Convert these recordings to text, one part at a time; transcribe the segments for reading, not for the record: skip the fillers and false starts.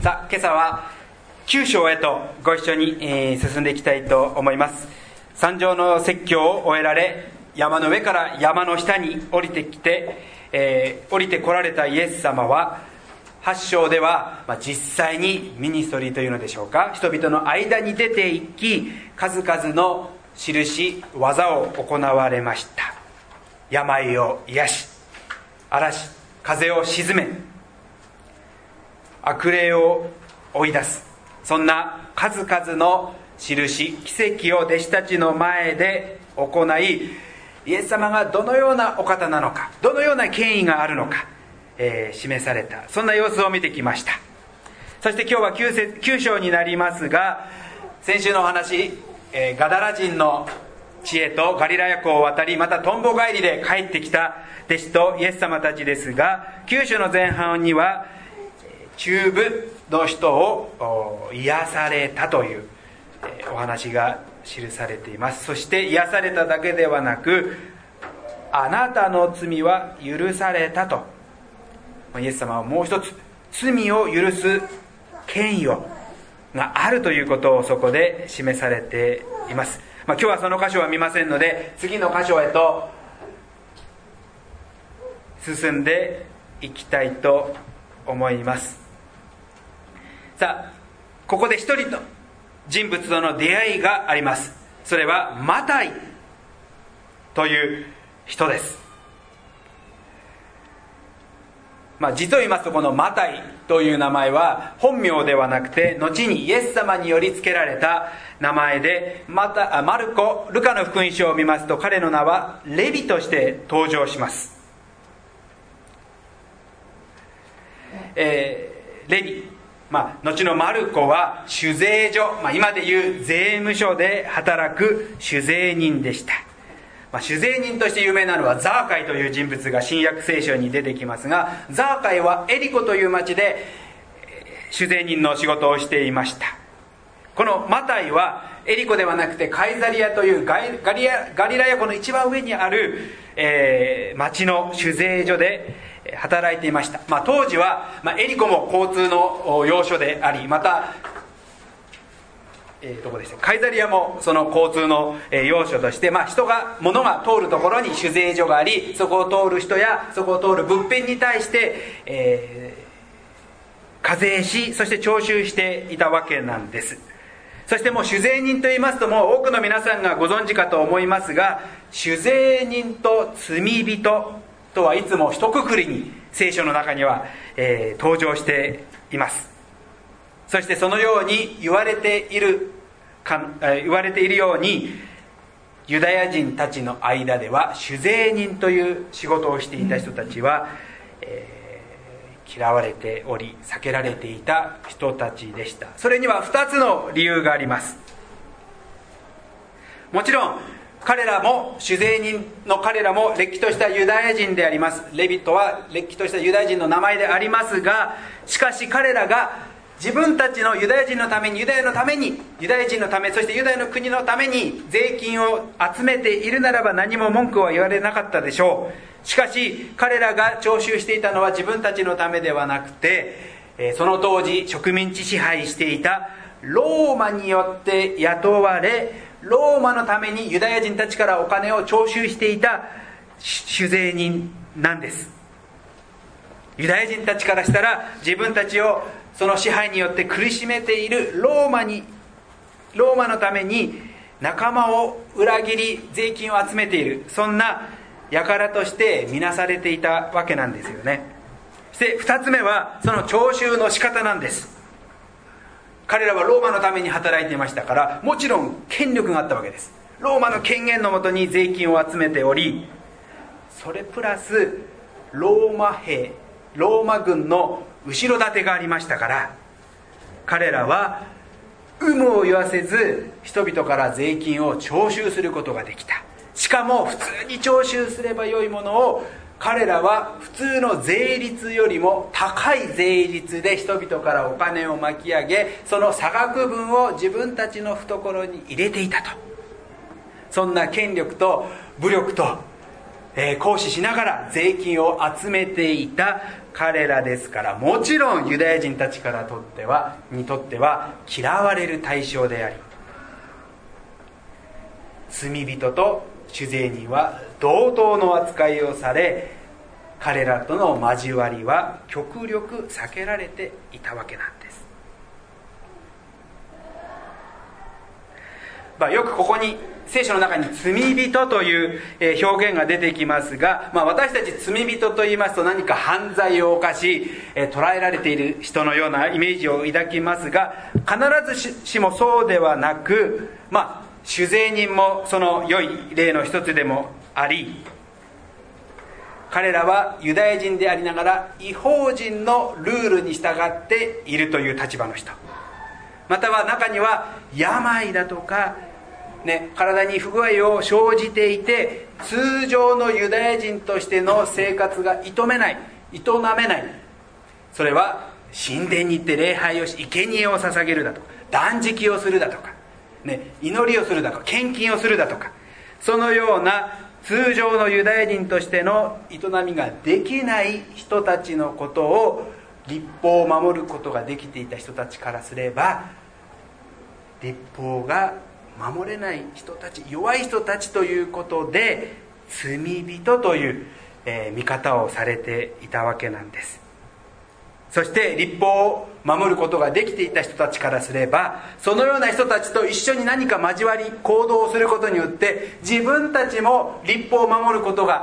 さあ、今朝は9章へとご一緒に進んでいきたいと思います。山上の説教を終えられ、山の上から山の下に降りてきて、降りてこられたイエス様は8章では、実際にミニストリーというのでしょうか、人々の間に出て行き、数々の印技を行われました。病を癒し、嵐風を鎮め、悪霊を追い出す、そんな数々の印奇跡を弟子たちの前で行い、イエス様がどのようなお方なのか、どのような権威があるのか、示された、そんな様子を見てきました。そして今日は 9章になりますが、先週のお話、ガダラ人の地へとガリラヤ湖を渡り、またとんぼ帰りで帰ってきた弟子とイエス様たちですが、9章の前半には中部の人を癒されたというお話が記されています。そして癒されただけではなく、あなたの罪は許されたと、イエス様はもう一つ罪を許す権威があるということをそこで示されています。今日はその箇所は見ませんので、次の箇所へと進んでいきたいと思います。さあ、ここで一人の人物との出会いがあります。それはマタイという人です。実を言いますと、このマタイという名前は本名ではなくて、後にイエス様により付けられた名前で、ルカの福音書を見ますと、彼の名はレビとして登場します。レビ、後のマルコは酒税所、今でいう税務署で働く酒税人でした。酒税人として有名なのはザーカイという人物が新約聖書に出てきますが、ザーカイはエリコという町で酒税人の仕事をしていました。このマタイはエリコではなくてカイザリアというガリラヤ湖の一番上にある、町の酒税所で働いていました。当時は、エリコも交通の要所であり、またどこでしたカイザリアもその交通の要所として、物が通るところに酒税所があり、そこを通る人やそこを通る物品に対して、課税し、そして徴収していたわけなんです。そしてもう酒税人と言いますと、もう多くの皆さんがご存知かと思いますが、酒税人と罪人とはいつも一括りに聖書の中には、登場しています。そしてそのように言われているように、ユダヤ人たちの間では酒税人という仕事をしていた人たちは、嫌われており避けられていた人たちでした。それには2つの理由があります。もちろん彼らも酒税人の彼らもれっきとしたユダヤ人であります。レビトはれっきとしたユダヤ人の名前でありますが、しかし彼らが自分たちのユダヤ人のために、ユダヤ人のため、そしてユダヤの国のために税金を集めているならば何も文句は言われなかったでしょう。しかし彼らが徴収していたのは自分たちのためではなくて、その当時植民地支配していたローマによって雇われ、ローマのためにユダヤ人たちからお金を徴収していた酒税人なんです。ユダヤ人たちからしたら、自分たちをその支配によって苦しめているローマのために仲間を裏切り税金を集めている、そんな輩として見なされていたわけなんですよね。そして2つ目はその徴収の仕方なんです。彼らはローマのために働いていましたから、もちろん権力があったわけです。ローマの権限のもとに税金を集めており、それプラスローマ軍の後ろ盾がありましたから、彼らは有無を言わせず人々から税金を徴収することができた。しかも普通に徴収すればよいものを、彼らは普通の税率よりも高い税率で人々からお金を巻き上げ、その差額分を自分たちの懐に入れていたと。そんな権力と武力と行使しながら税金を集めていた彼らですから、もちろんユダヤ人たちにとっては嫌われる対象であり、罪人と主税人は同等の扱いをされ、彼らとの交わりは極力避けられていたわけなんです。よくここに聖書の中に罪人という表現が出てきますが、私たち罪人と言いますと何か犯罪を犯し捉えられている人のようなイメージを抱きますが、必ずしもそうではなく、主税人もその良い例の一つでもあり、彼らはユダヤ人でありながら異邦人のルールに従っているという立場の人、または中には病だとか、体に不具合を生じていて通常のユダヤ人としての生活が営めない、それは神殿に行って礼拝をし、生贄を捧げるだとか、断食をするだとか、祈りをするだとか、献金をするだとか、そのような通常のユダヤ人としての営みができない人たちのことを、律法を守ることができていた人たちからすれば、律法が守れない人たち、弱い人たちということで罪人という見方をされていたわけなんです。そして律法を守ることができていた人たちからすれば、そのような人たちと一緒に何か交わり行動をすることによって、自分たちの律法を守ること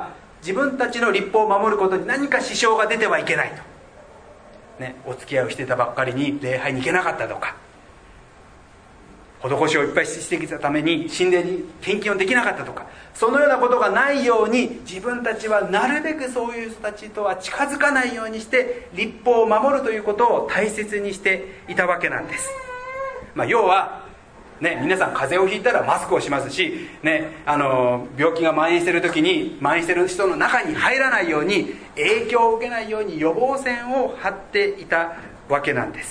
に何か支障が出てはいけないと、お付き合いをしていたばっかりに礼拝に行けなかったとか、施しをいっぱいしてきたために神殿に献金をできなかったとか、そのようなことがないように、自分たちはなるべくそういう人たちとは近づかないようにして律法を守るということを大切にしていたわけなんです。要は皆さん風邪をひいたらマスクをしますし、病気が蔓延している時に蔓延している人の中に入らないように、影響を受けないように予防線を張っていたわけなんです。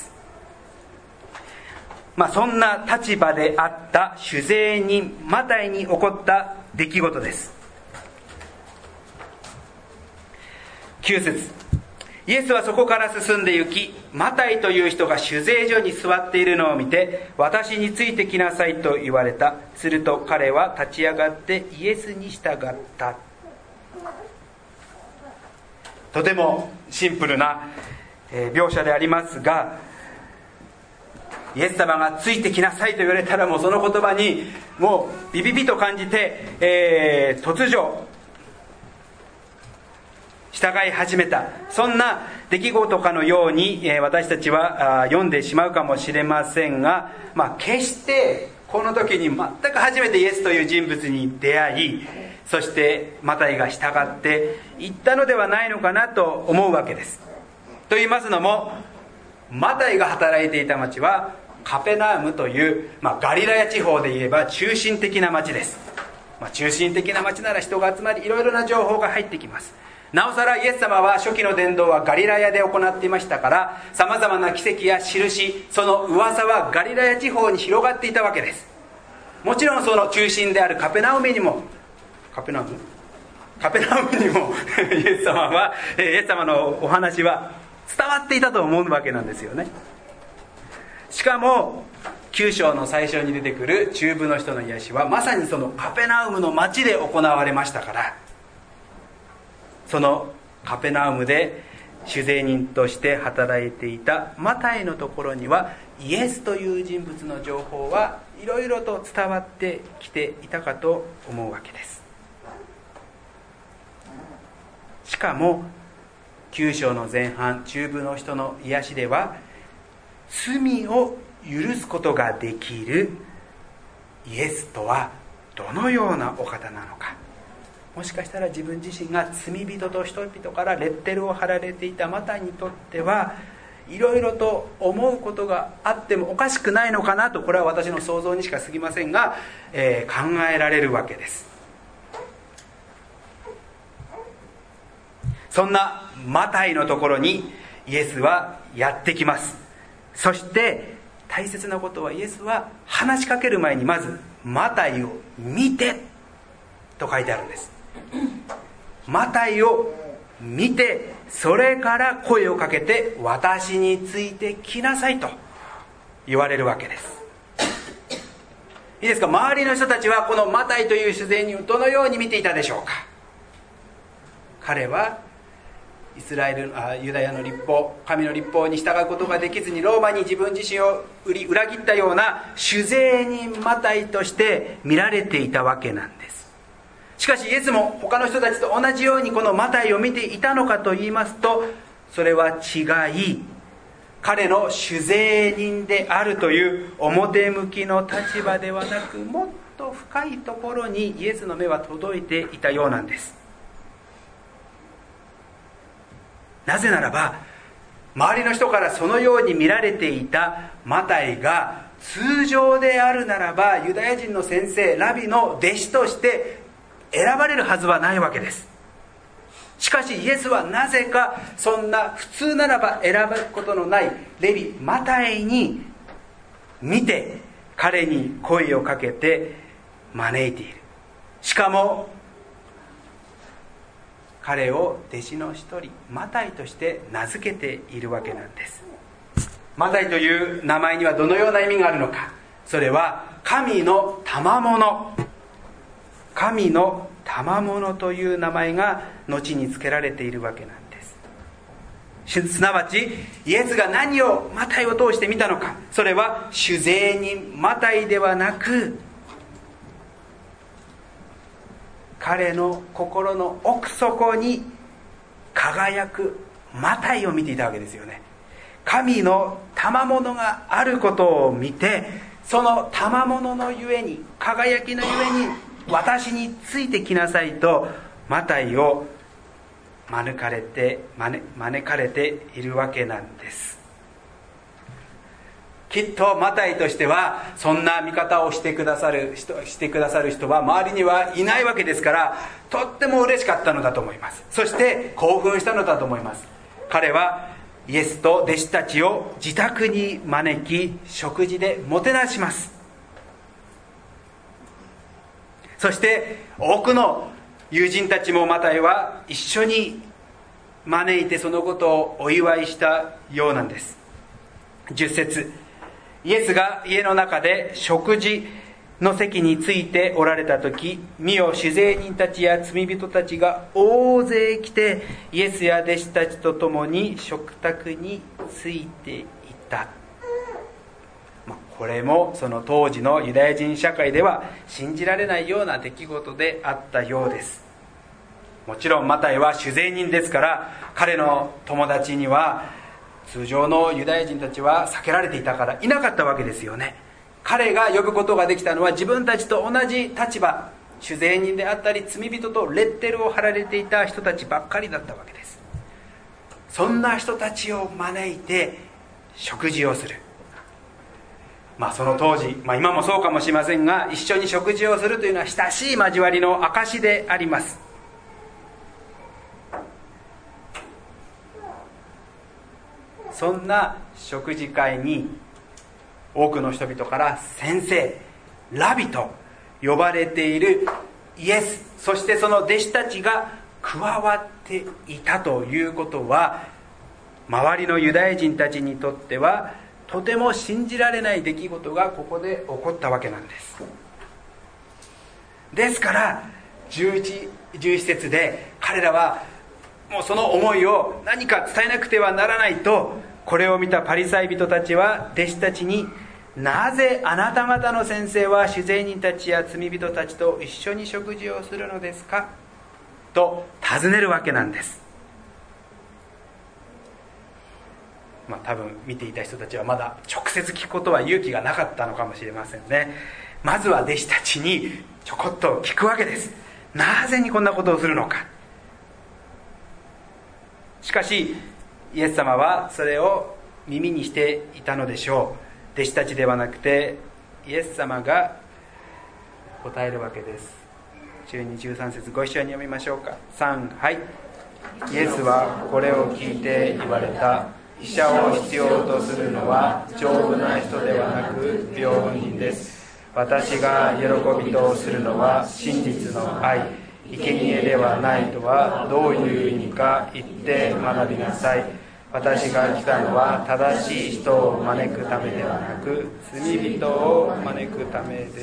そんな立場であった主税人マタイに起こった出来事です。9節、イエスはそこから進んで行き、マタイという人が主税所に座っているのを見て、私についてきなさいと言われた。すると彼は立ち上がってイエスに従った。とてもシンプルな描写でありますが、イエス様がついてきなさいと言われたら、もうその言葉にもうビビビと感じて、突如従い始めた、そんな出来事かのように、私たちは読んでしまうかもしれませんが、決してこの時に全く初めてイエスという人物に出会い、そしてマタイが従っていったのではないのかなと思うわけです。と言いますのも、マタイが働いていた町はカペナウムという、ガリラヤ地方で言えば中心的な町です。中心的な町なら人が集まり、いろいろな情報が入ってきます。なおさらイエス様は初期の伝道はガリラヤで行っていましたから、さまざまな奇跡や印、その噂はガリラヤ地方に広がっていたわけです。もちろんその中心であるカペナウムにもイエス様のお話は伝わっていたと思うわけなんですよね。しかも9章の最初に出てくる中部の人の癒しは、まさにそのカペナウムの町で行われましたから、そのカペナウムで主税人として働いていたマタイのところには、イエスという人物の情報はいろいろと伝わってきていたかと思うわけです。しかも9章の前半、中部の人の癒しでは、罪を許すことができるイエスとはどのようなお方なのか。もしかしたら自分自身が罪人と人々からレッテルを貼られていたマタイにとっては、いろいろと思うことがあってもおかしくないのかなと、これは私の想像にしか過ぎませんが、考えられるわけです。そんなマタイのところにイエスはやってきます。そして大切なことは、イエスは話しかける前にまずマタイを見てと書いてあるんです。 マタイを見て、それから声をかけて、私について来なさいと言われるわけです。いいですか。周りの人たちはこのマタイという主税人をどのように見ていたでしょうか。彼はユダヤの律法、神の律法に従うことができずにローマに自分自身を裏切ったような主税人マタイとして見られていたわけなんです。しかしイエスも他の人たちと同じようにこのマタイを見ていたのかと言いますと、それは違い、彼の主税人であるという表向きの立場ではなく、もっと深いところにイエスの目は届いていたようなんです。なぜならば、周りの人からそのように見られていたマタイが通常であるならば、ユダヤ人の先生、ラビの弟子として選ばれるはずはないわけです。しかしイエスはなぜかそんな普通ならば選ぶことのないレビ、マタイに見て、彼に声をかけて招いている。しかも彼を弟子の一人、マタイとして名付けているわけなんです。マタイという名前にはどのような意味があるのか。それは神の賜物、神の賜物という名前が後に付けられているわけなんです。すなわちイエスが何をマタイを通して見たのか。それは主税人マタイではなく、彼の心の奥底に輝くマタイを見ていたわけですよね。神の賜物があることを見て、その賜物のゆえに、輝きのゆえに、私についてきなさいとマタイを招かれているわけなんです。きっとマタイとしてはそんな見方をしてくださる人は周りにはいないわけですから、とっても嬉しかったのだと思います。そして興奮したのだと思います。彼はイエスと弟子たちを自宅に招き、食事でもてなします。そして多くの友人たちもマタイは一緒に招いて、そのことをお祝いしたようなんです。10節、イエスが家の中で食事の席についておられた時、見よ、主税人たちや罪人たちが大勢来て、イエスや弟子たちと共に食卓についていた。これもその当時のユダヤ人社会では信じられないような出来事であったようです。もちろんマタイは主税人ですから、彼の友達には通常のユダヤ人たちは避けられていたからいなかったわけですよね。彼が呼ぶことができたのは自分たちと同じ立場、主税人であったり罪人とレッテルを貼られていた人たちばっかりだったわけです。そんな人たちを招いて食事をする。その当時、今もそうかもしれませんが、一緒に食事をするというのは親しい交わりの証であります。そんな食事会に多くの人々から先生、ラビと呼ばれているイエス、そしてその弟子たちが加わっていたということは、周りのユダヤ人たちにとってはとても信じられない出来事がここで起こったわけなんです。ですから11節で彼らはもうその思いを何か伝えなくてはならないと、これを見たパリサイ人たちは弟子たちに、なぜあなた方の先生は主税人たちや罪人たちと一緒に食事をするのですかと尋ねるわけなんです。多分見ていた人たちはまだ直接聞くことは勇気がなかったのかもしれませんね。まずは弟子たちにちょこっと聞くわけです。なぜにこんなことをするのか。しかしイエス様はそれを耳にしていたのでしょう。弟子たちではなくてイエス様が答えるわけです。12、13節ご一緒に読みましょうか。3、はい。イエスはこれを聞いて言われた。医者を必要とするのは丈夫な人ではなく病人です。私が喜びとするのは真実の愛、 生贄ではないとはどういう意味か言って学びなさい。私が来たのは正しい人を招くためではなく、罪人を招くためです。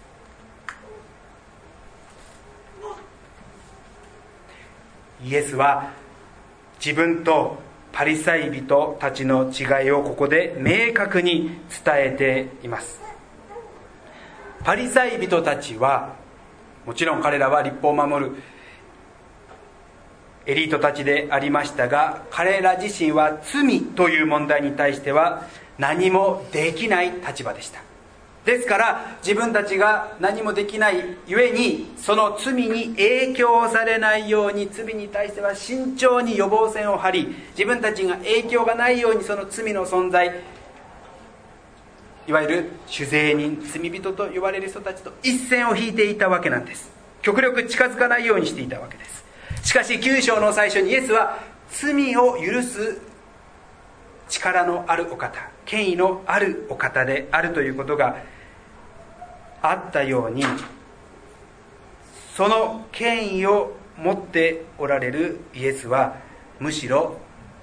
イエスは自分とパリサイ人たちの違いをここで明確に伝えています。パリサイ人たちはもちろん彼らは律法を守るエリートたちでありましたが、彼ら自身は罪という問題に対しては何もできない立場でした。ですから自分たちが何もできないゆえに、その罪に影響されないように、罪に対しては慎重に予防線を張り、自分たちが影響がないようにその罪の存在、いわゆる酒税人、罪人と呼ばれる人たちと一線を引いていたわけなんです。極力近づかないようにしていたわけです。しかし9章の最初にイエスは罪を許す力のあるお方、権威のあるお方であるということがあったように、その権威を持っておられるイエスはむしろ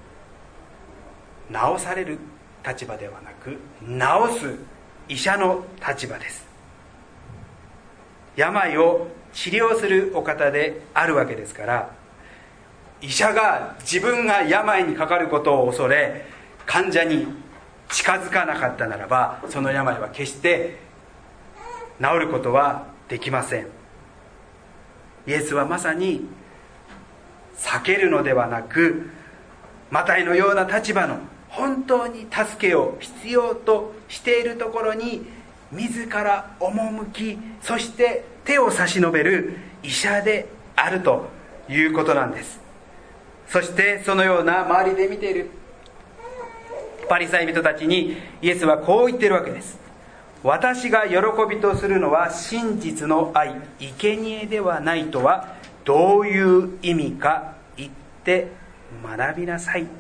治される立場ではなく、治す医者の立場です。病を治療するお方であるわけですから、医者が自分が病にかかることを恐れ患者に近づかなかったならば、その病は決して治ることはできません。イエスはまさに避けるのではなく、マタイのような立場の本当に助けを必要としているところに自ら赴き、そして手を差し伸べる医者であるということなんです。そしてそのような周りで見ているパリサイ人たちにイエスはこう言っているわけです。私が喜びとするのは真実の愛、生贄ではないとはどういう意味か言って学びなさい。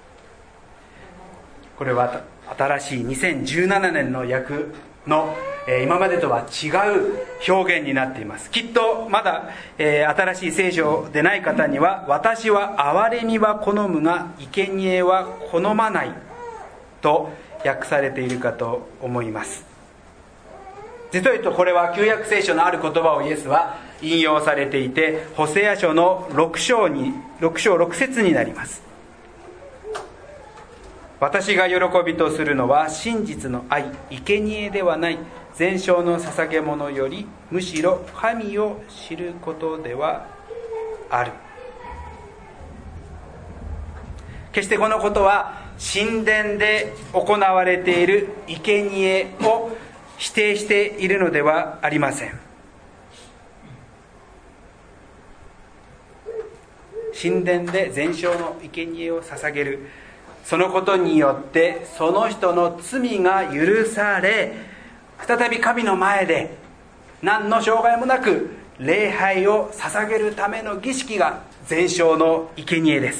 これは新しい2017年の訳の今までとは違う表現になっています。きっとまだ新しい聖書でない方には、私は憐れみは好むが生贄は好まないと訳されているかと思います。実を言うとこれは旧約聖書のある言葉をイエスは引用されていて、ホセア書の6章6節になります。私が喜びとするのは真実の愛、生贄ではない、全焼の捧げ物よりむしろ神を知ることではある。決してこのことは神殿で行われている生贄を否定しているのではありません。神殿で全焼の生贄を捧げる、そのことによってその人の罪が許され、再び神の前で何の障害もなく礼拝を捧げるための儀式が全焼の生贄です。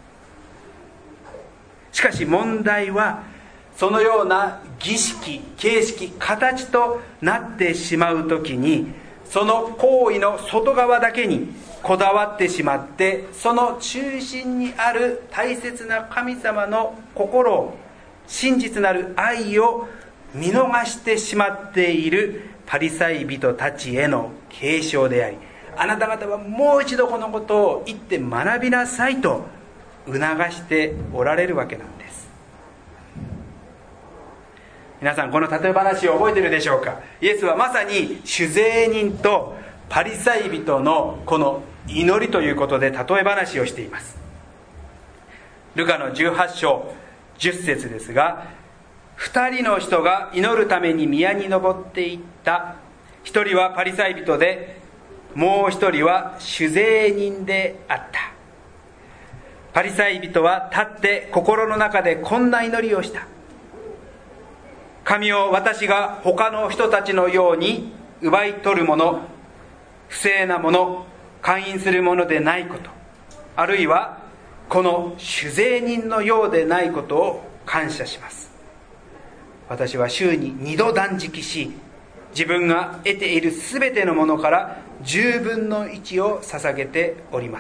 しかし問題は、そのような儀式、形式、形となってしまうときに、その行為の外側だけにこだわってしまって、その中心にある大切な神様の心を、真実なる愛を見逃してしまっているパリサイ人たちへの警鐘であり、あなた方はもう一度このことを言って学びなさいと促しておられるわけなんです。皆さん、この例え話を覚えているでしょうか。イエスはまさに酒税人とパリサイ人のこの祈りということで例え話をしています。ルカの18章10節ですが、2人の人が祈るために宮に登っていった。一人はパリサイ人で、もう一人は酒税人であった。パリサイ人は立って心の中でこんな祈りをした。神を、私が他の人たちのように奪い取るもの、不正なもの、姦淫するものでないこと、あるいはこの酒税人のようでないことを感謝します。私は週に2度断食し、 自分が得ているすべてのものから10分の1を捧げております。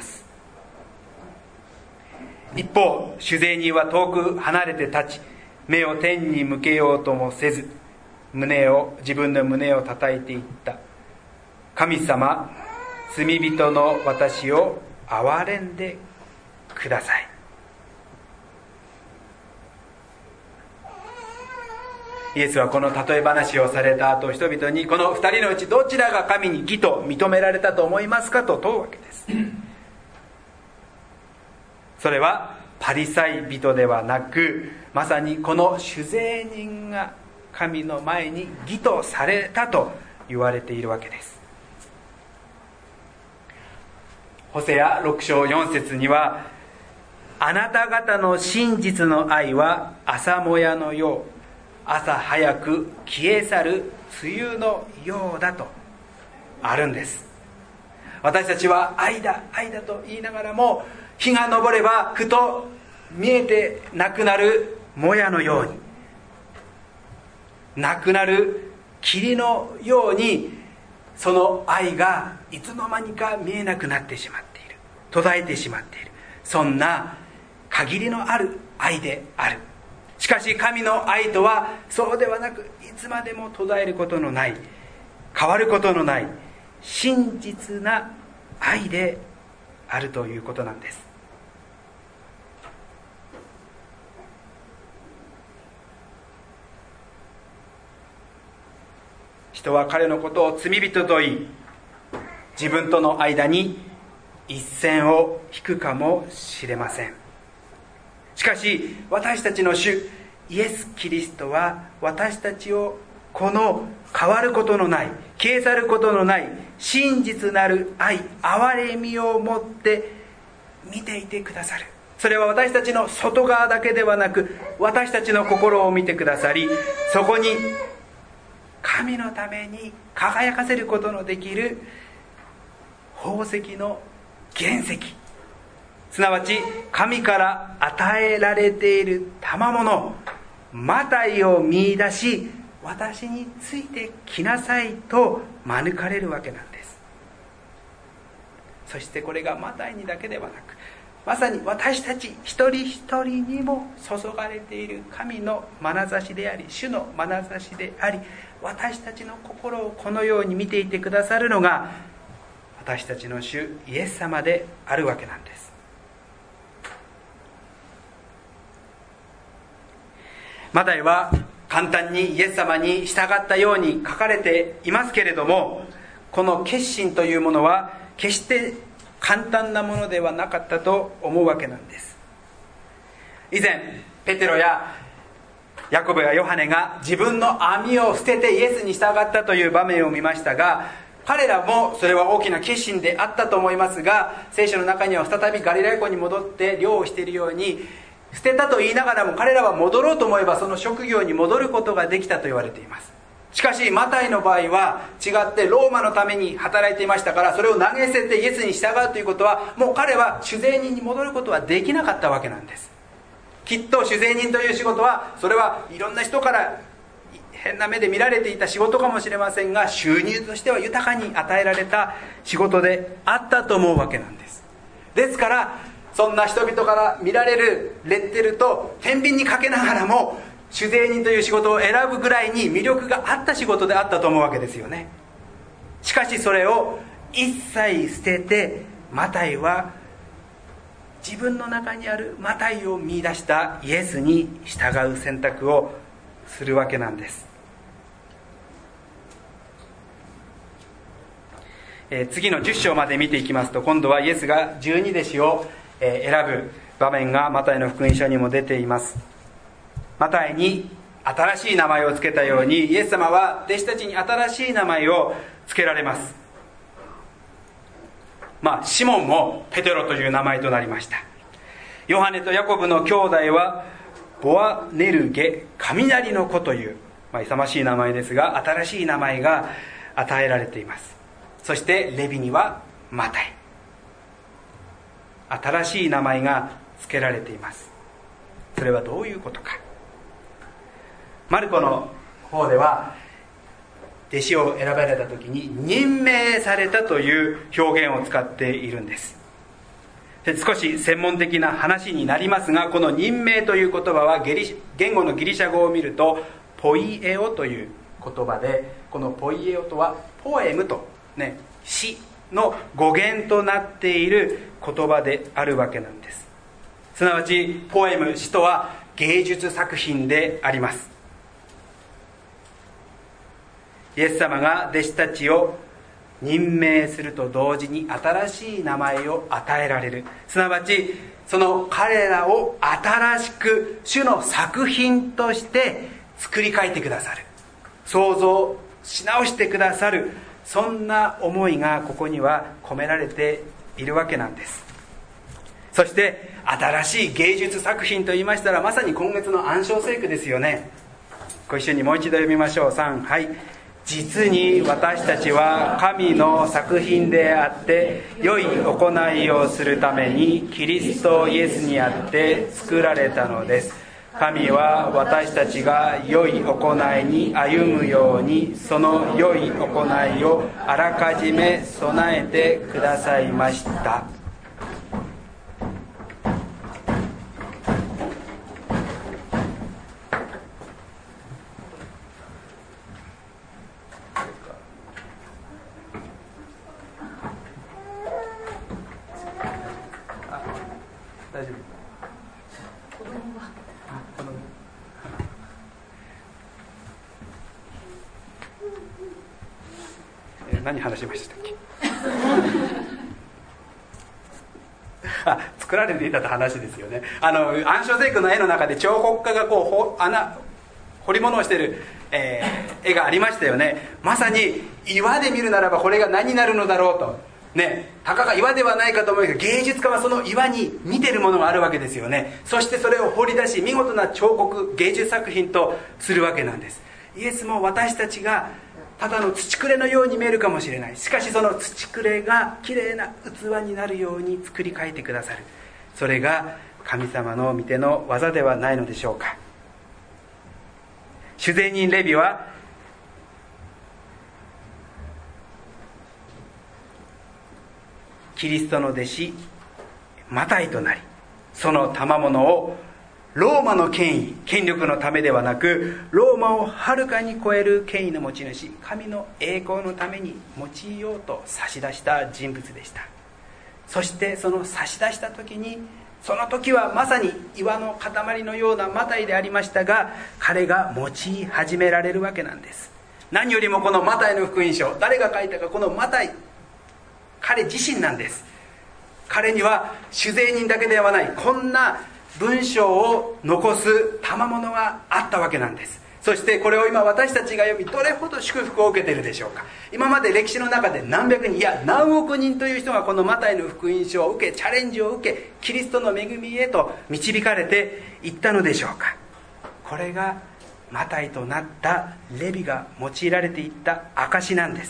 一方、主税人は遠く離れて立ち、目を天に向けようともせず、自分の胸を叩いていった。神様、罪人の私を憐れんでください。イエスはこの例え話をされた後、人々にこの2人のうちどちらが神に義と認められたと思いますかと問うわけです。それはパリサイ人ではなく、まさにこの主税人が神の前に義とされたと言われているわけです。ホセア6章4節には、あなた方の真実の愛は朝もやのよう、朝早く消え去る梅雨のようだとあるんです。私たちは愛だ愛だと言いながらも、日が昇ればふと見えてなくなるもやのように、なくなる霧のように、その愛がいつの間にか見えなくなってしまっている、途絶えてしまっている、そんな限りのある愛である。しかし神の愛とはそうではなく、いつまでも途絶えることのない、変わることのない真実な愛であるということなんです。人は彼のことを罪人と言い、自分との間に一線を引くかもしれません。しかし私たちの主イエス・キリストは、私たちをこの変わることのない、消え去ることのない真実なる愛、憐れみを持って見ていてくださる。それは私たちの外側だけではなく、私たちの心を見てくださり、そこに神のために輝かせることのできる宝石の原石、すなわち神から与えられている賜物、マタイを見出し、私についてきなさいと招かれるわけなんです。そしてこれがマタイにだけではなく、まさに私たち一人一人にも注がれている神の眼差しであり、主の眼差しであり、私たちの心をこのように見ていてくださるのが私たちの主イエス様であるわけなんです。マタイは簡単にイエス様に従ったように書かれていますけれども、この決心というものは決して簡単なものではなかったと思うわけなんです。以前ペテロやヤコブやヨハネが自分の網を捨ててイエスに従ったという場面を見ましたが、彼らもそれは大きな決心であったと思いますが、聖書の中には再びガリラヤ湖に戻って漁をしているように、捨てたと言いながらも彼らは戻ろうと思えばその職業に戻ることができたと言われています。しかしマタイの場合は違って、ローマのために働いていましたから、それを投げ捨ててイエスに従うということは、もう彼は主税人に戻ることはできなかったわけなんです。きっと主税人という仕事は、それはいろんな人から変な目で見られていた仕事かもしれませんが、収入としては豊かに与えられた仕事であったと思うわけなんです。ですからそんな人々から見られるレッテルと天秤にかけながらも、主税人という仕事を選ぶぐらいに魅力があった仕事であったと思うわけですよね。しかしそれを一切捨てて、マタイは自分の中にあるマタイを見出したイエスに従う選択をするわけなんです。次の10章まで見ていきますと、今度はイエスが12弟子を選ぶ場面がマタイの福音書にも出ています。マタイに新しい名前を付けたように、イエス様は弟子たちに新しい名前を付けられます。シモンもペテロという名前となりました。ヨハネとヤコブの兄弟はボアネルゲ、雷の子という、勇ましい名前ですが、新しい名前が与えられています。そしてレビにはマタイ、新しい名前が付けられています。それはどういうことか。マルコの方では弟子を選ばれた時に任命されたという表現を使っているんです。少し専門的な話になりますが、この任命という言葉は言語のギリシャ語を見るとポイエオという言葉で、このポイエオとはポエムとね、詩の語源となっている言葉であるわけなんです。すなわちポエム、詩とは芸術作品であります。イエス様が弟子たちを任命すると同時に新しい名前を与えられる。すなわちその彼らを新しく主の作品として作り変えてくださる、創造し直してくださる、そんな思いがここには込められているわけなんです。そして新しい芸術作品と言いましたら、まさに今月の暗唱聖句ですよね。ご一緒にもう一度読みましょう。3、はい。実に私たちは神の作品であって、良い行いをするためにキリストイエスにあって作られたのです。神は私たちが良い行いに歩むように、その良い行いをあらかじめ備えてくださいました。大丈夫。何話しましたっけ作られていたと話ですよね。暗唱聖句の絵の中で彫刻家がこう彫り物をしている、絵がありましたよね。まさに岩で見るならばこれが何になるのだろうとね、たかが岩ではないかと思いますが、芸術家はその岩に見てるものがあるわけですよね。そしてそれを掘り出し、見事な彫刻、芸術作品とするわけなんです。イエスも私たちがただの土くれのように見えるかもしれない。しかしその土くれがきれいな器になるように作り変えてくださる。それが神様の御手の技ではないのでしょうか。主税人レビはキリストの弟子マタイとなり、その賜物をローマの権力のためではなく、ローマをはるかに超える権威の持ち主、神の栄光のために用いようと差し出した人物でした。そしてその差し出した時に、その時はまさに岩の塊のようなマタイでありましたが、彼が用い始められるわけなんです。何よりもこのマタイの福音書、誰が書いたか、このマタイ、彼自身なんです。彼には主税人だけではない、こんな文章を残す賜物があったわけなんです。そしてこれを今私たちが読み、どれほど祝福を受けているでしょうか。今まで歴史の中で何百人、いや何億人という人がこのマタイの福音書を受け、チャレンジを受け、キリストの恵みへと導かれていったのでしょうか。これがマタイとなったレビが用いられていった証なんです。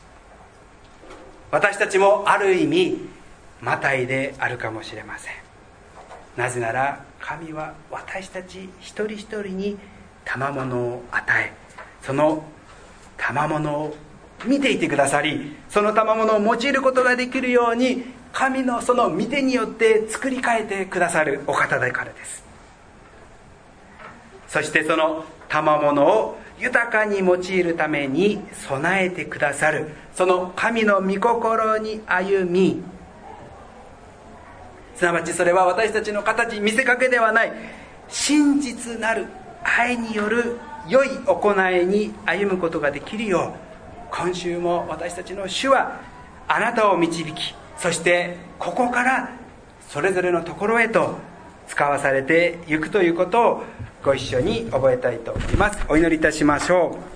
私たちもある意味マタイであるかもしれません。なぜなら神は私たち一人一人に賜物を与え、その賜物を見ていてくださり、その賜物を用いることができるように神のその御手によって作り変えてくださるお方だからです。そしてその賜物を豊かに用いるために備えてくださる、その神の御心に歩み、すなわちそれは私たちの形、見せかけではない真実なる愛による良い行いに歩むことができるよう、今週も私たちの主はあなたを導き、そしてここからそれぞれのところへと使わされていくということをご一緒に覚えたいと思います。お祈りいたしましょう。